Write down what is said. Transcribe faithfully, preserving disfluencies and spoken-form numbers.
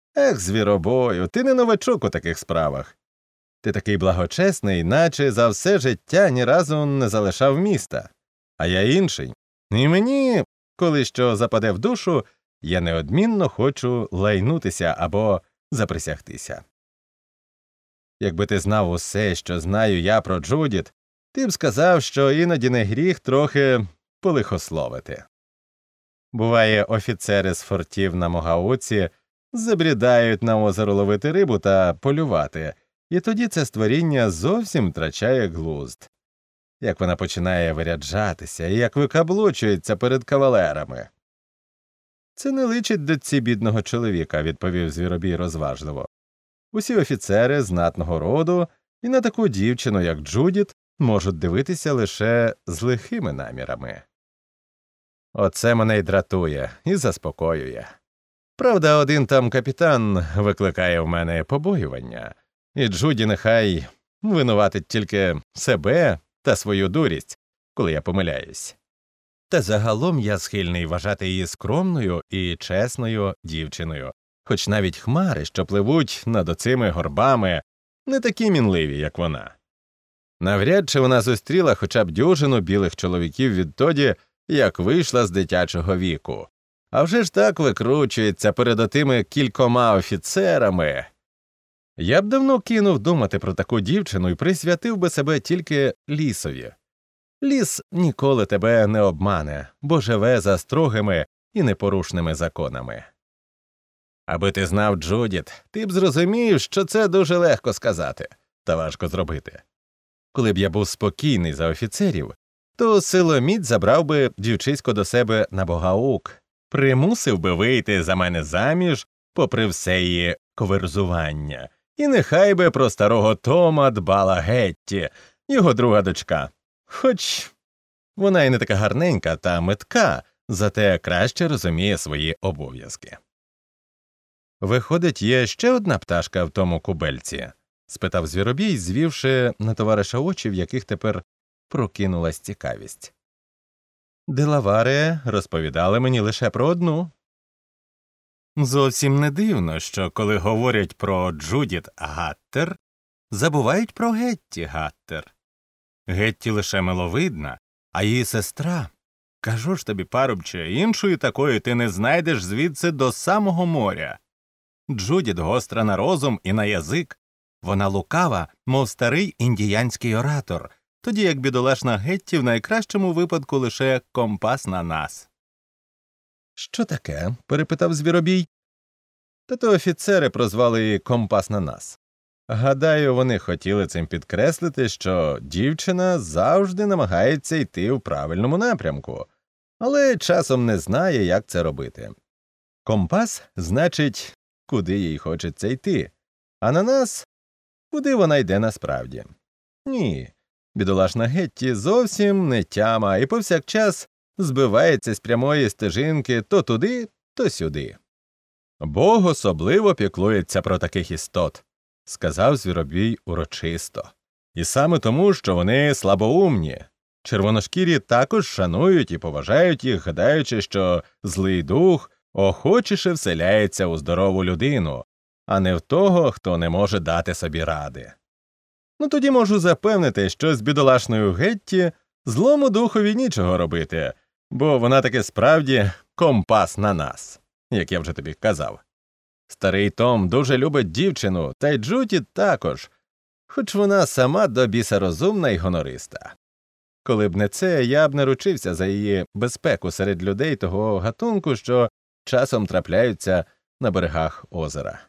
Ех, звіробою, ти не новачок у таких справах. Ти такий благочесний, наче за все життя ні разу не залишав міста. А я інший. І мені, коли що западе в душу, я неодмінно хочу лайнутися або заприсягтися. Якби ти знав усе, що знаю я про Джудіт, ти б сказав, що іноді не гріх трохи полихословити. Буває, офіцери з фортів на Могауці забрідають на озеро ловити рибу та полювати, і тоді це створіння зовсім втрачає глузд. Як вона починає виряджатися і як викаблучується перед кавалерами. «Це не личить дочці бідного чоловіка», – відповів Звіробій розважливо. «Усі офіцери знатного роду і на таку дівчину, як Джудіт, можуть дивитися лише з лихими намірами». Оце мене й дратує, і заспокоює. Правда, один там капітан викликає в мене побоювання, і Джуді нехай винуватить тільки себе та свою дурість, коли я помиляюсь. Та загалом я схильний вважати її скромною і чесною дівчиною, хоч навіть хмари, що пливуть над оцими горбами, не такі мінливі, як вона. Навряд чи вона зустріла хоча б дюжину білих чоловіків відтоді, як вийшла з дитячого віку. А вже ж так викручується перед отими кількома офіцерами. Я б давно кинув думати про таку дівчину і присвятив би себе тільки лісові. Ліс ніколи тебе не обмане, бо живе за строгими і непорушними законами. Аби ти знав Джудіт, ти б зрозумів, що це дуже легко сказати, та важко зробити. Коли б я був спокійний за офіцерів, то силоміць забрав би дівчисько до себе на Богаук, примусив би вийти за мене заміж, попри все її коверзування, і нехай би про старого Тома дбала Гетті, його друга дочка. Хоч вона й не така гарненька та метка, зате краще розуміє свої обов'язки. «Виходить, є ще одна пташка в тому кубельці?» – спитав Звіробій, звівши на товариша очі, в яких тепер прокинулась цікавість. «Делавари розповідали мені лише про одну». Зовсім не дивно, що коли говорять про Джудіт Гаттер, забувають про Гетті Гаттер. Гетті лише миловидна, а її сестра, кажу ж тобі, парубче, іншої такої ти не знайдеш звідси до самого моря. Джудіт гостра на розум і на язик, вона лукава, мов старий індіянський оратор, тоді як бідолашна Гетті в найкращому випадку лише компас на нас. «Що таке?» – перепитав Звіробій. «Та то офіцери прозвали її компас на нас. Гадаю, вони хотіли цим підкреслити, що дівчина завжди намагається йти в правильному напрямку, але часом не знає, як це робити. Компас значить, куди їй хочеться йти, а на нас – куди вона йде насправді. Ні, бідолашна Гетті зовсім не тяма і повсякчас збивається з прямої стежинки то туди, то сюди. Бог особливо піклується про таких істот», – сказав Звіробій урочисто. «І саме тому, що вони слабоумні. Червоношкірі також шанують і поважають їх, гадаючи, що злий дух охочіше вселяється у здорову людину, а не в того, хто не може дати собі ради. Ну тоді можу запевнити, що з бідолашною Гетті злому духові нічого робити, бо вона таки справді компас на нас, як я вже тобі казав. Старий Том дуже любить дівчину, та й Джудіт також, хоч вона сама до біса розумна й гонориста. Коли б не це, я б не ручився за її безпеку серед людей того гатунку, що часом трапляються на берегах озера».